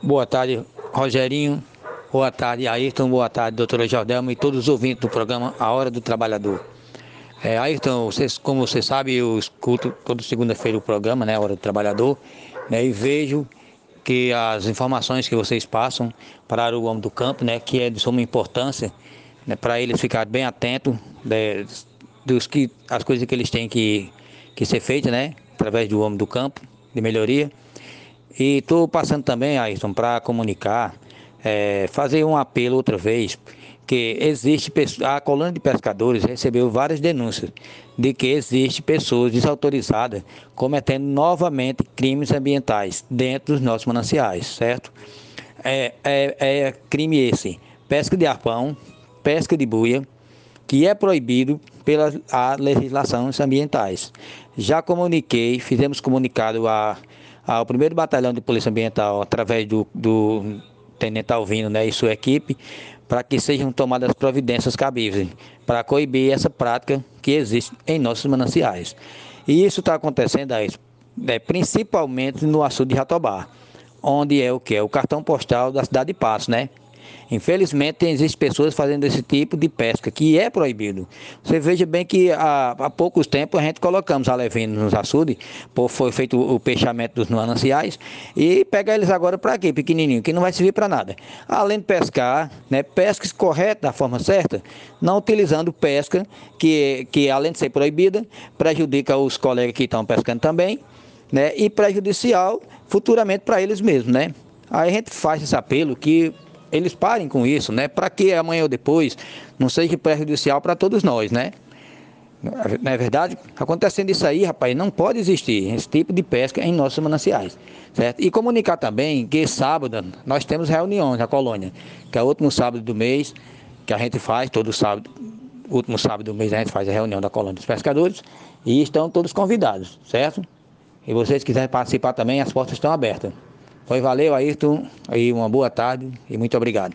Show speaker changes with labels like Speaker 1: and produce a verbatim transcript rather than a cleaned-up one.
Speaker 1: Boa tarde, Rogerinho. Boa tarde, Ayrton. Boa tarde, doutora Jordelma e todos os ouvintes do programa A Hora do Trabalhador. É, Ayrton, vocês, como você sabe, eu escuto toda segunda-feira o programa, né, A Hora do Trabalhador, né, e vejo que as informações que vocês passam para o homem do campo, né, que é de suma importância, né, para eles ficarem bem atentos, né, dos que, as coisas que eles têm que, que ser feitas, né, através do homem do campo, de melhoria. E estou passando também, Ayrton, para comunicar, é, fazer um apelo outra vez, que existe, a colônia de pescadores recebeu várias denúncias de que existe pessoas desautorizadas cometendo novamente crimes ambientais dentro dos nossos mananciais, certo? É, é, é crime esse, pesca de arpão, pesca de buia, que é proibido pela a legislações ambientais. Já comuniquei, fizemos comunicado a, ao primeiro Batalhão de Polícia Ambiental, através do, do Tenente Alvino, né, e sua equipe, para que sejam tomadas as providências cabíveis para coibir essa prática que existe em nossos mananciais. E isso está acontecendo aí, né, principalmente no açude de Jatobá, onde é o que? É o cartão postal da cidade de Patos, né? Infelizmente, existem pessoas fazendo esse tipo de pesca, que é proibido. Você veja bem que há, há poucos tempos a gente colocamos alevinos nos açudes, foi feito o peixamento dos mananciais, e pega eles agora para quê? Pequenininho, que não vai servir para nada. Além de pescar, né, pesca correta, da forma certa, não utilizando pesca, que, que além de ser proibida, prejudica os colegas que estão pescando também, né, e prejudicial futuramente para eles mesmos, né? Aí a gente faz esse apelo que eles parem com isso, né? Para que amanhã ou depois não seja prejudicial para todos nós, né? Não é verdade? Acontecendo isso aí, rapaz, não pode existir esse tipo de pesca em nossos mananciais, certo? E comunicar também que sábado nós temos reuniões na colônia, que é o último sábado do mês, que a gente faz todo sábado, último sábado do mês a gente faz a reunião da colônia dos pescadores, e estão todos convidados, certo? E vocês quiserem participar também, as portas estão abertas. Pois valeu, Ayrton, aí uma boa tarde e muito obrigado.